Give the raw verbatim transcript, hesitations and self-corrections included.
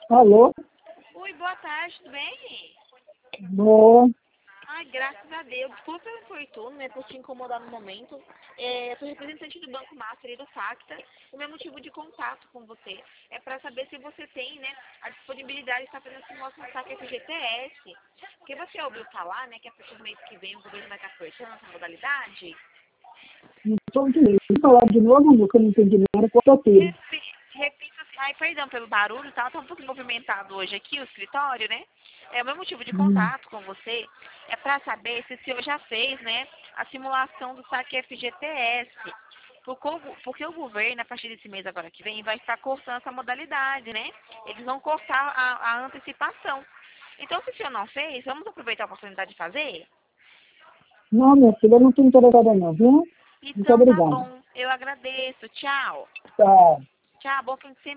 Alô? Oi, boa tarde, tudo bem? Boa. Ai, graças a Deus. Desculpa pelo importuno, né, por te incomodar no momento. É, eu sou representante do Banco Master e do Facta. O meu motivo de contato com você é para saber se você tem, né, a disponibilidade de estar fazendo simulação do saque F G T S. Porque você ouviu falar, né, que a partir do mês que vem o governo vai estar cortando essa modalidade? Não estou entendendo. Vou falar de novo, amor, que eu não entendi nada. Cortou tudo. Repi- Repito assim, ai, perdão pelo barulho, tá? Tá um pouco movimentado hoje aqui o escritório, né? É, o meu motivo de Hum. contato com você é para saber se o senhor já fez, né, a simulação do saque F G T S. Porque o, porque o governo, a partir desse mês agora que vem, vai estar cortando essa modalidade, né? Eles vão cortar a, a antecipação. Então, se o senhor não fez, vamos aproveitar a oportunidade de fazer? Não, minha filha, eu não estou interessada não, viu? Muito Então, tá obrigada. bom. Eu agradeço. Tchau. Tchau. Tchau. Bom fim de semana.